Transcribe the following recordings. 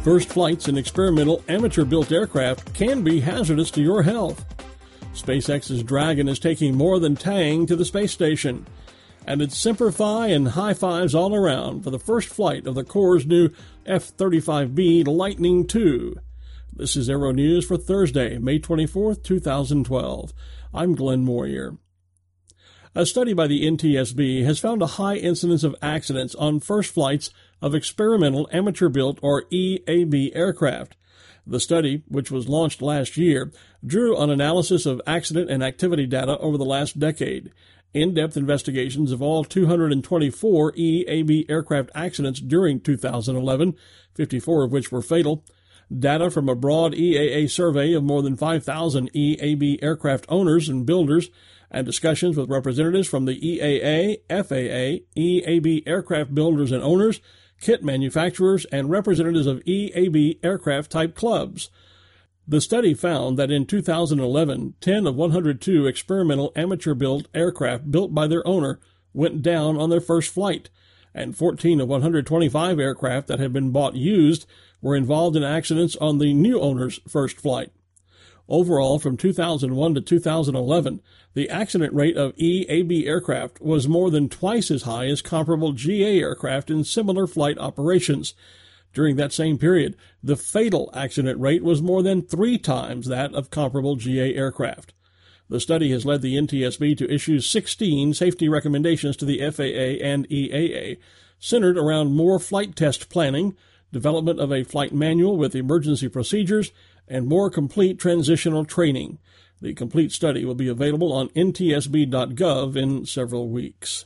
First flights in experimental amateur-built aircraft can be hazardous to your health. SpaceX's Dragon is taking more than Tang to the space station. And it's Semper Fi and high fives all around for the first flight of the Corps' new F-35B Lightning II. This is Aero News for Thursday, May 24, 2012. I'm Glenn Moyer. A study by the NTSB has found a high incidence of accidents on first flights of experimental amateur-built or EAB aircraft. The study, which was launched last year, drew on analysis of accident and activity data over the last decade. In-depth investigations of all 224 EAB aircraft accidents during 2011, 54 of which were fatal. Data from a broad EAA survey of more than 5,000 EAB aircraft owners and builders, and discussions with representatives from the EAA, FAA, EAB aircraft builders and owners, kit manufacturers, and representatives of EAB aircraft type clubs. The study found that in 2011, 10 of 102 experimental amateur-built aircraft built by their owner went down on their first flight, and 14 of 125 aircraft that had been bought used were involved in accidents on the new owner's first flight. Overall, from 2001 to 2011, the accident rate of EAB aircraft was more than twice as high as comparable GA aircraft in similar flight operations. During that same period, the fatal accident rate was more than 3 times that of comparable GA aircraft. The study has led the NTSB to issue 16 safety recommendations to the FAA and EAA, centered around more flight test planning, development of a flight manual with emergency procedures, and more complete transitional training. The complete study will be available on ntsb.gov in several weeks.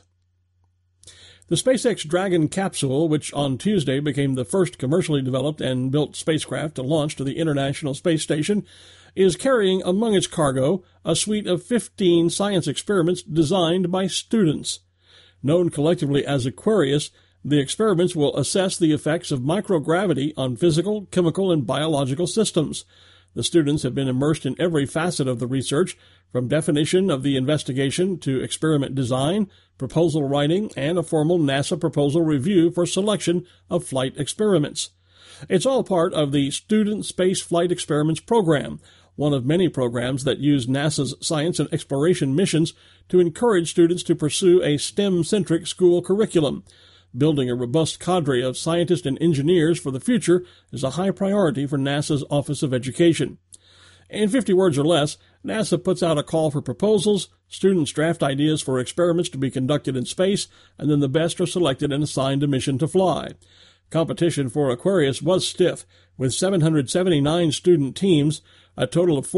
The SpaceX Dragon capsule, which on Tuesday became the first commercially developed and built spacecraft to launch to the International Space Station, is carrying among its cargo a suite of 15 science experiments designed by students. Known collectively as Aquarius, the experiments will assess the effects of microgravity on physical, chemical, and biological systems. The students have been immersed in every facet of the research, from definition of the investigation to experiment design, proposal writing, and a formal NASA proposal review for selection of flight experiments. It's all part of the Student Space Flight Experiments program, one of many programs that use NASA's science and exploration missions to encourage students to pursue a STEM-centric school curriculum. Building a robust cadre of scientists and engineers for the future is a high priority for NASA's Office of Education. In 50 words or less, NASA puts out a call for proposals, students draft ideas for experiments to be conducted in space, and then the best are selected and assigned a mission to fly. Competition for Aquarius was stiff, with 779 student teams, a total of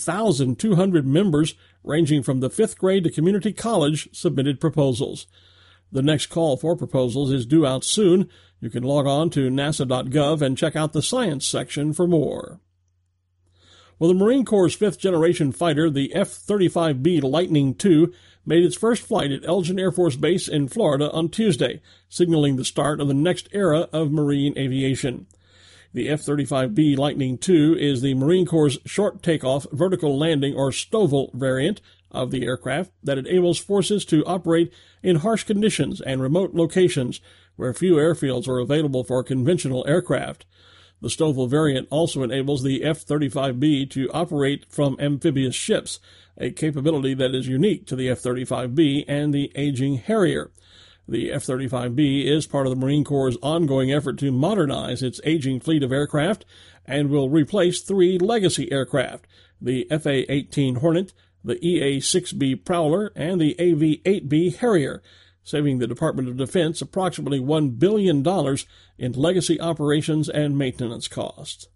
41,200 members ranging from the 5th grade to community college submitted proposals. The next call for proposals is due out soon. You can log on to nasa.gov and check out the science section for more. Well, the Marine Corps' 5th-generation fighter, the F-35B Lightning II, made its first flight at Elgin Air Force Base in Florida on Tuesday, signaling the start of the next era of marine aviation. The F-35B Lightning II is the Marine Corps' short takeoff, vertical landing, or STOVL variant of the aircraft that enables forces to operate in harsh conditions and remote locations where few airfields are available for conventional aircraft. The STOVL variant also enables the F-35B to operate from amphibious ships, a capability that is unique to the F-35B and the aging Harrier. The F-35B is part of the Marine Corps' ongoing effort to modernize its aging fleet of aircraft and will replace 3 legacy aircraft, the FA-18 Hornet, the EA-6B Prowler, and the AV-8B Harrier, saving the Department of Defense approximately $1 billion in legacy operations and maintenance costs.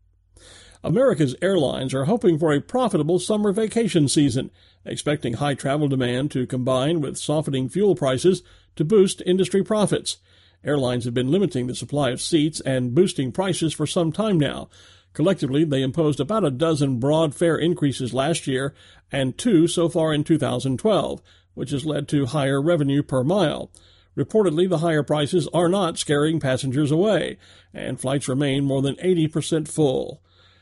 America's airlines are hoping for a profitable summer vacation season, expecting high travel demand to combine with softening fuel prices to boost industry profits. Airlines have been limiting the supply of seats and boosting prices for some time now. Collectively, they imposed about a dozen broad fare increases last year and 2 so far in 2012, which has led to higher revenue per mile. Reportedly, the higher prices are not scaring passengers away, and flights remain more than 80% full.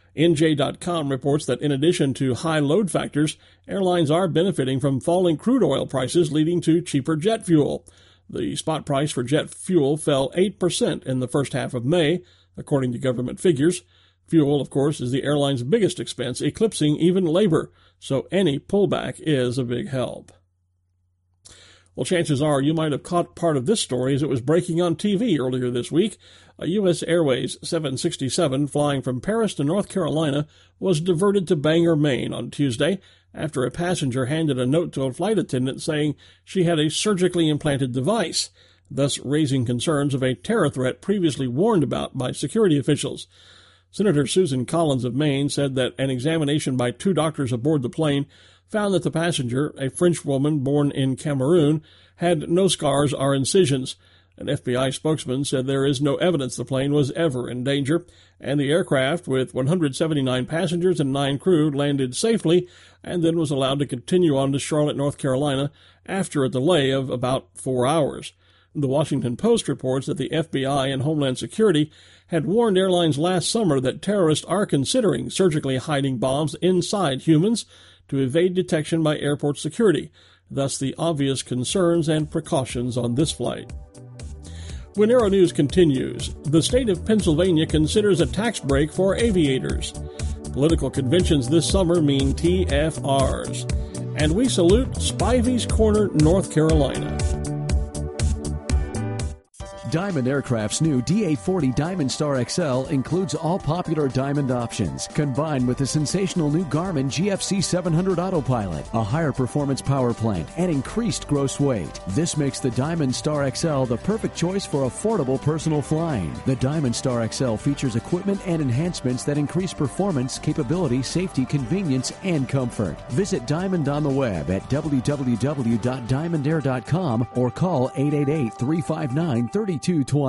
NJ.com reports that in addition to high load factors, airlines are benefiting from falling crude oil prices leading to cheaper jet fuel. The spot price for jet fuel fell 8% in the first half of May, according to government figures. Fuel, of course, is the airline's biggest expense, eclipsing even labor, so any pullback is a big help. Well, chances are you might have caught part of this story as it was breaking on TV earlier this week. A U.S. Airways 767 flying from Paris to North Carolina was diverted to Bangor, Maine on Tuesday after a passenger handed a note to a flight attendant saying she had a surgically implanted device, thus raising concerns of a terror threat previously warned about by security officials. Senator Susan Collins of Maine said that an examination by 2 doctors aboard the plane found that the passenger, a French woman born in Cameroon, had no scars or incisions. An FBI spokesman said there is no evidence the plane was ever in danger, and the aircraft, with 179 passengers and 9 crew, landed safely and then was allowed to continue on to Charlotte, North Carolina, after a delay of about 4 hours. The Washington Post reports that the FBI and Homeland Security had warned airlines last summer that terrorists are considering surgically hiding bombs inside humans to evade detection by airport security, thus the obvious concerns and precautions on this flight. When Aero News continues, the state of Pennsylvania considers a tax break for aviators. Political conventions this summer mean TFRs. And we salute Spivey's Corner, North Carolina. Diamond Aircraft's new DA-40 Diamond Star XL includes all popular Diamond options, combined with the sensational new Garmin GFC 700 Autopilot, a higher performance power plant, and increased gross weight. This makes the Diamond Star XL the perfect choice for affordable personal flying. The Diamond Star XL features equipment and enhancements that increase performance, capability, safety, convenience, and comfort. Visit Diamond on the web at www.diamondair.com or call 888-359-3220.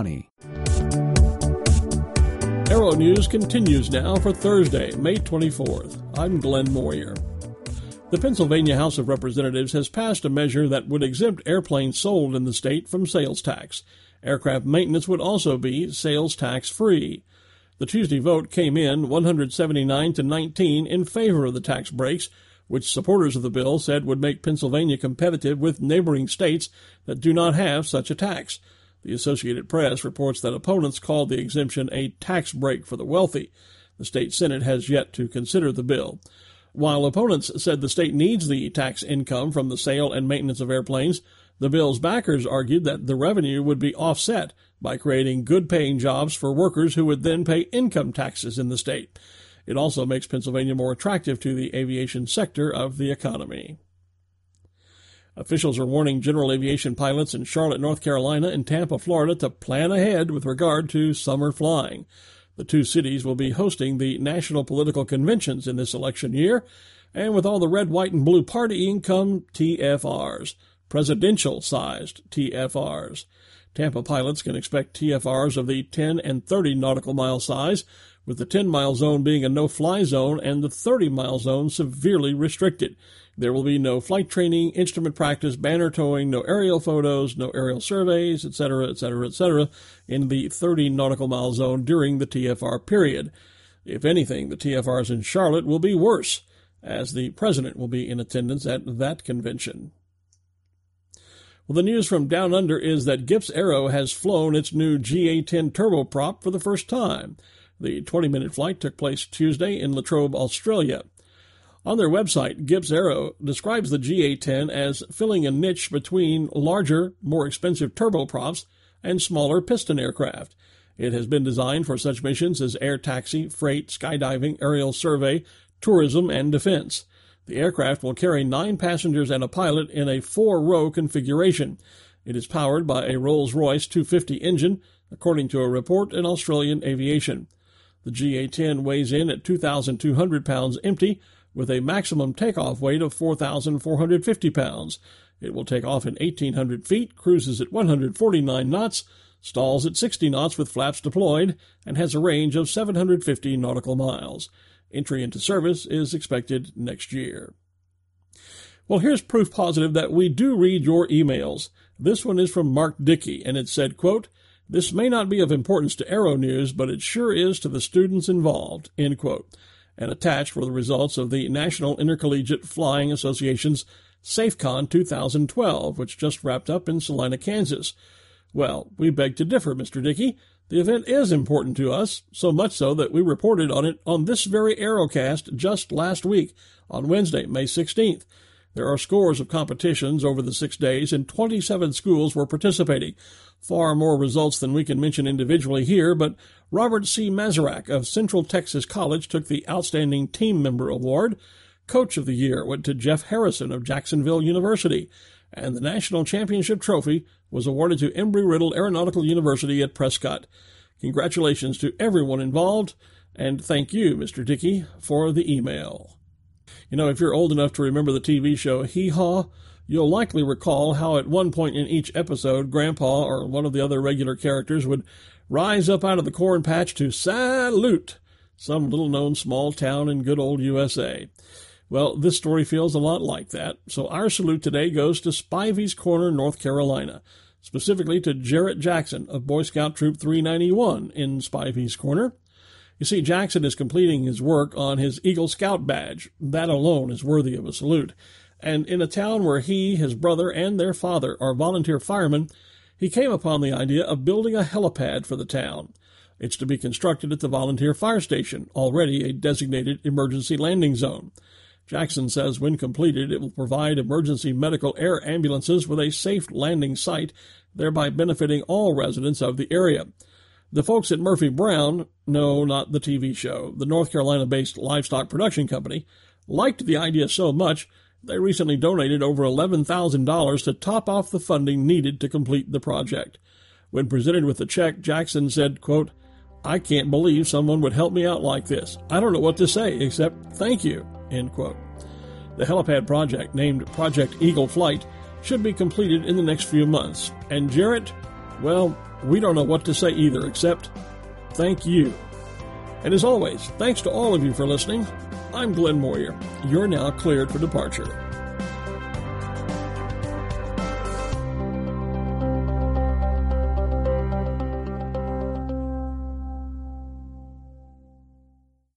Aero News continues now for Thursday, May 24th. I'm Glenn Moyer. The Pennsylvania House of Representatives has passed a measure that would exempt airplanes sold in the state from sales tax. Aircraft maintenance would also be sales tax free. The Tuesday vote came in 179 to 19 in favor of the tax breaks, which supporters of the bill said would make Pennsylvania competitive with neighboring states that do not have such a tax. The Associated Press reports that opponents called the exemption a tax break for the wealthy. The state Senate has yet to consider the bill. While opponents said the state needs the tax income from the sale and maintenance of airplanes, the bill's backers argued that the revenue would be offset by creating good-paying jobs for workers who would then pay income taxes in the state. It also makes Pennsylvania more attractive to the aviation sector of the economy. Officials are warning general aviation pilots in Charlotte, North Carolina, and Tampa, Florida, to plan ahead with regard to summer flying. The 2 cities will be hosting the national political conventions in this election year, and with all the red, white, and blue partying come TFRs, presidential-sized TFRs. Tampa pilots can expect TFRs of the 10 and 30 nautical mile size, with the 10-mile zone being a no-fly zone and the 30-mile zone severely restricted. There will be no flight training, instrument practice, banner towing, no aerial photos, no aerial surveys, etc., etc., etc., in the 30 nautical mile zone during the TFR period. If anything, the TFRs in Charlotte will be worse, as the president will be in attendance at that convention. Well, the news from Down Under is that Gips Aero has flown its new GA-10 turboprop for the first time. The 20-minute flight took place Tuesday in Latrobe, Australia. On their website, Gips Aero describes the GA-10 as filling a niche between larger, more expensive turboprops and smaller piston aircraft. It has been designed for such missions as air taxi, freight, skydiving, aerial survey, tourism, and defense. The aircraft will carry 9 passengers and a pilot in a 4-row configuration. It is powered by a Rolls-Royce 250 engine, according to a report in Australian Aviation. The GA-10 weighs in at 2,200 pounds empty, with a maximum takeoff weight of 4,450 pounds. It will take off at 1,800 feet, cruises at 149 knots, stalls at 60 knots with flaps deployed, and has a range of 750 nautical miles. Entry into service is expected next year. Well, here's proof positive that we do read your emails. This one is from Mark Dickey, and it said, quote, "This may not be of importance to Aero News, but it sure is to the students involved," end quote. And attached were the results of the National Intercollegiate Flying Association's SafeCon 2012, which just wrapped up in Salina, Kansas. Well, we beg to differ, Mr. Dickey. The event is important to us, so much so that we reported on it on this very Aerocast just last week, on Wednesday, May 16th. There are scores of competitions over the 6 days, and 27 schools were participating. Far more results than we can mention individually here, but Robert C. Mazarak of Central Texas College took the Outstanding Team Member Award. Coach of the Year went to Jeff Harrison of Jacksonville University, and the National Championship Trophy was awarded to Embry-Riddle Aeronautical University at Prescott. Congratulations to everyone involved, and thank you, Mr. Dickey, for the email. You know, if you're old enough to remember the TV show Hee Haw, you'll likely recall how at one point in each episode, Grandpa or one of the other regular characters would rise up out of the corn patch to salute some little-known small town in good old USA. Well, this story feels a lot like that, so our salute today goes to Spivey's Corner, North Carolina, specifically to Jarrett Jackson of Boy Scout Troop 391 in Spivey's Corner. You see, Jackson is completing his work on his Eagle Scout badge. That alone is worthy of a salute. And in a town where he, his brother, and their father are volunteer firemen, he came upon the idea of building a helipad for the town. It's to be constructed at the volunteer fire station, already a designated emergency landing zone. Jackson says when completed, it will provide emergency medical air ambulances with a safe landing site, thereby benefiting all residents of the area. The folks at Murphy Brown, no, not the TV show, the North Carolina-based livestock production company, liked the idea so much, they recently donated over $11,000 to top off the funding needed to complete the project. When presented with the check, Jackson said, quote, "I can't believe someone would help me out like this. I don't know what to say except thank you," end quote. The helipad project, named Project Eagle Flight, should be completed in the next few months. And Jarrett, well, we don't know what to say either except thank you. And as always, thanks to all of you for listening. I'm Glenn Moyer. You're now cleared for departure.